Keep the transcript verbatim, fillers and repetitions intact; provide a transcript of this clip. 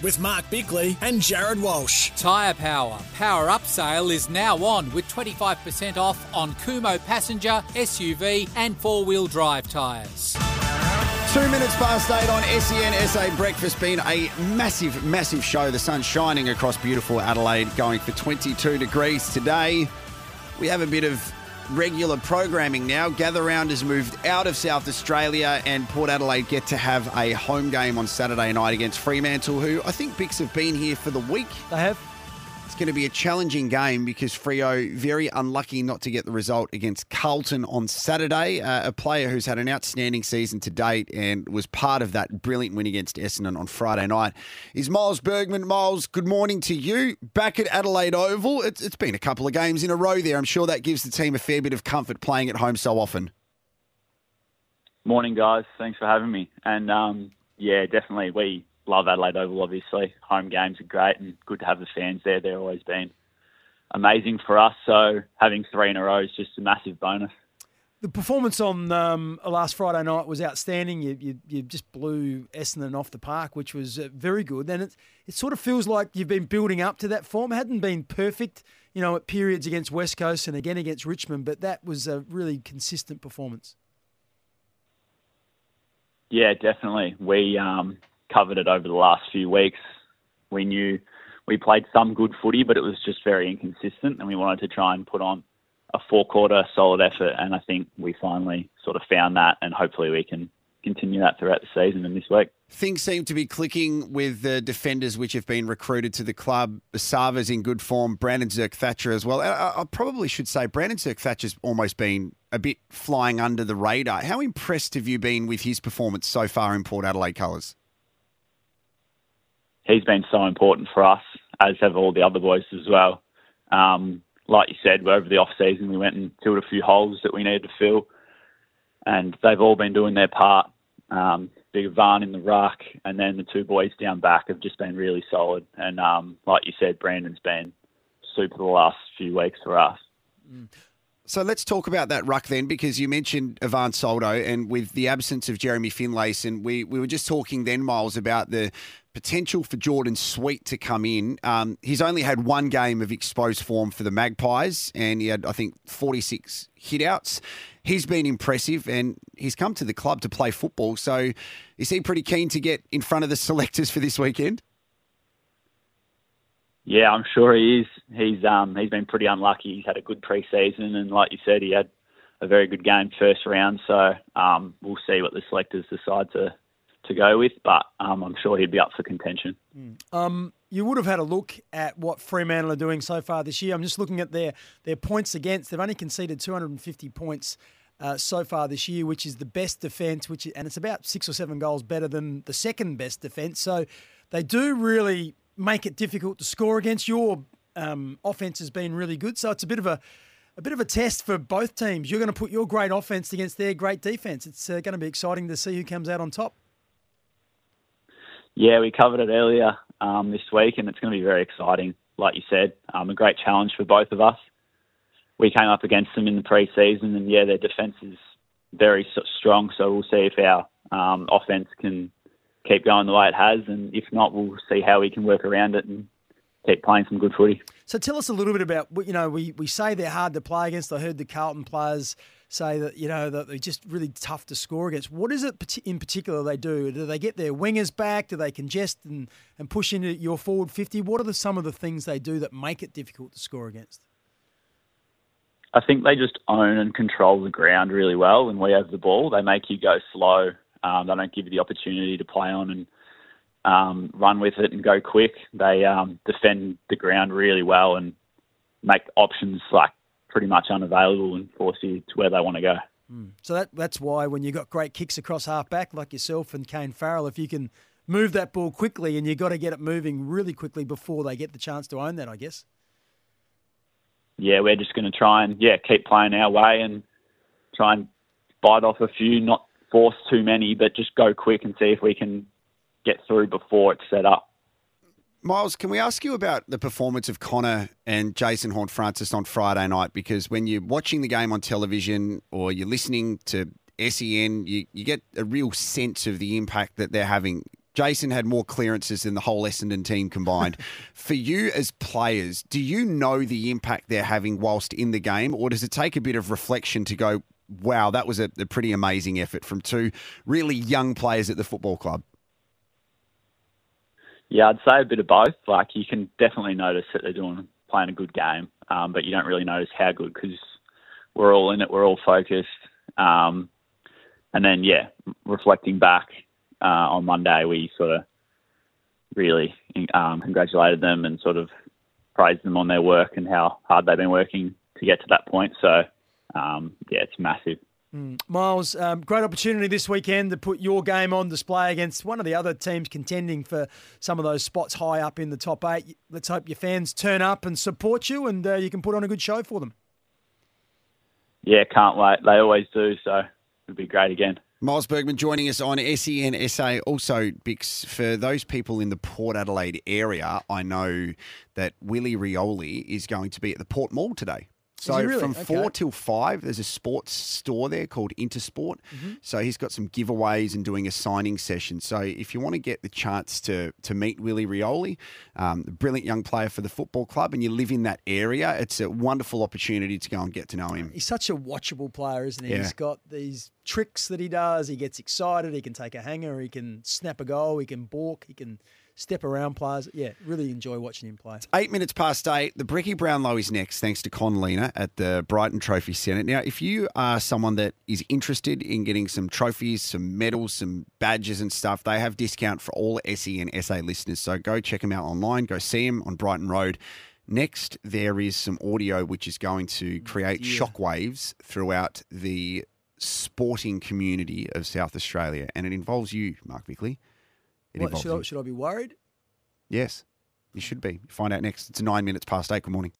with Mark Bickley and Jared Walsh. Tyre Power. Power Up sale is now on with twenty-five percent off on Kumho passenger, S U V and four-wheel drive tyres. Two minutes past eight on S E N S A Breakfast. Been a massive, massive show. The sun's shining across beautiful Adelaide, going for twenty-two degrees today. We have a bit of regular programming now. Gather Round has moved out of South Australia, and Port Adelaide get to have a home game on Saturday night against Fremantle, who I think Bix have been here for the week. They have. It's going to be a challenging game because Freo very unlucky not to get the result against Carlton on Saturday. Uh, a player who's had an outstanding season to date and was part of that brilliant win against Essendon on Friday night is Miles Bergman. Miles, good morning to you. Back at Adelaide Oval. It's, it's been a couple of games in a row there. I'm sure that gives the team a fair bit of comfort playing at home so often. Morning, guys. Thanks for having me. And, um, yeah, definitely we love Adelaide Oval, obviously. Home games are great and good to have the fans there. They've always been amazing for us. So having three in a row is just a massive bonus. The performance on um, last Friday night was outstanding. You, you you just blew Essendon off the park, which was uh, very good. And it, it sort of feels like you've been building up to that form. It hadn't been perfect, you know, at periods against West Coast and again against Richmond, but that was a really consistent performance. Yeah, definitely. We... Um, covered it over the last few weeks. We knew we played some good footy, but it was just very inconsistent, and we wanted to try and put on a four-quarter solid effort, and I think we finally sort of found that, and hopefully we can continue that throughout the season and this week. Things seem to be clicking with the defenders which have been recruited to the club. Sava's in good form, Brandon Zerk-Thatcher as well. I, I probably should say Brandon Zerk-Thatcher's almost been a bit flying under the radar. How impressed have you been with his performance so far in Port Adelaide colours? He's been so important for us, as have all the other boys as well. Um, like you said, over the off-season, we went and filled a few holes that we needed to fill, and they've all been doing their part. Um, Big Van in the ruck, and then the two boys down back have just been really solid. And um, like you said, Brandon's been super the last few weeks for us. Mm. So let's talk about that ruck then, because you mentioned Ivan Soldo, and with the absence of Jeremy Finlayson, we, we were just talking then, Miles, about the potential for Jordan Sweet to come in. Um, he's only had one game of exposed form for the Magpies, and he had, I think, forty-six hit-outs. He's been impressive, and he's come to the club to play football. So is he pretty keen to get in front of the selectors for this weekend? Yeah, I'm sure he is. He's um he's been pretty unlucky. He's had a good pre-season, and like you said, he had a very good game first round. So um we'll see what the selectors decide to, to go with, but um I'm sure he'd be up for contention. Um, you would have had a look at what Fremantle are doing so far this year. I'm just looking at their their points against. They've only conceded two hundred fifty points uh, so far this year, which is the best defence. Which and it's about six or seven goals better than the second best defence. So they do really make it difficult to score against. Your um, offense has been really good, so it's a bit of a a bit of a test for both teams. You're going to put your great offense against their great defense. It's uh, going to be exciting to see who comes out on top. Yeah, we covered it earlier um, this week, and it's going to be very exciting. Like you said, um, a great challenge for both of us. We came up against them in the pre-season, and yeah, their defence is very strong. So we'll see if our um, offense can keep going the way it has, and if not, we'll see how we can work around it and keep playing some good footy. So tell us a little bit about, you know, we, we say they're hard to play against. I heard the Carlton players say that, you know, that they're just really tough to score against. What is it in particular they do? Do they get their wingers back? Do they congest and, and push into your forward fifty? What are the, some of the things they do that make it difficult to score against? I think they just own and control the ground really well. When we have the ball, they make you go slow. Um, they don't give you the opportunity to play on and um, run with it and go quick. They um, defend the ground really well and make options like pretty much unavailable and force you to where they want to go. Mm. So that that's why when you've got great kicks across half-back like yourself and Kane Farrell, if you can move that ball quickly, and you've got to get it moving really quickly before they get the chance to own that, I guess. Yeah, we're just going to try and, yeah, keep playing our way and try and bite off a few, not force too many, but just go quick and see if we can get through before it's set up. Miles, can we ask you about the performance of Connor and Jason Horne-Francis on Friday night? Because when you're watching the game on television or you're listening to S E N, you, you get a real sense of the impact that they're having Jason had more clearances than the whole Essendon team combined. For you as players, do you know the impact they're having whilst in the game, or does it take a bit of reflection to go, wow, that was a, a pretty amazing effort from two really young players at the football club? Yeah, I'd say a bit of both. Like, you can definitely notice that they're doing playing a good game, um, but you don't really notice how good because we're all in it, we're all focused. Um, and then, yeah, reflecting back, Uh, on Monday, we sort of really um, congratulated them and sort of praised them on their work and how hard they've been working to get to that point. So, um, yeah, it's massive. Mm. Miles, um, great opportunity this weekend to put your game on display against one of the other teams contending for some of those spots high up in the top eight. Let's hope your fans turn up and support you and uh, you can put on a good show for them. Yeah, can't wait. They always do, so it'll be great again. Miles Bergman joining us on S E N S A. Also, Bix, for those people in the Port Adelaide area, I know that Willie Rioli is going to be at the Port Mall today. So really? from Okay. four till five, there's a sports store there called Intersport. Mm-hmm. So he's got some giveaways and doing a signing session. So if you want to get the chance to to meet Willie Rioli, um, a brilliant young player for the football club, and you live in that area, it's a wonderful opportunity to go and get to know him. He's such a watchable player, isn't he? Yeah. He's got these tricks that he does. He gets excited. He can take a hanger. He can snap a goal. He can balk. He can step around players. Yeah, really enjoy watching him play. Eight minutes past eight. The Brecky Brownlow is next, thanks to Con Lena at the Brighton Trophy Centre. Now, if you are someone that is interested in getting some trophies, some medals, some badges and stuff, they have discount for all S E N S A listeners. So go check them out online. Go see them on Brighton Road. Next, there is some audio which is going to create dear. shockwaves throughout the sporting community of South Australia. And it involves you, Mark Bickley. It What, involves should, I, you. should I be worried? Yes, you should be. Find out next. It's nine minutes past eight. Good morning.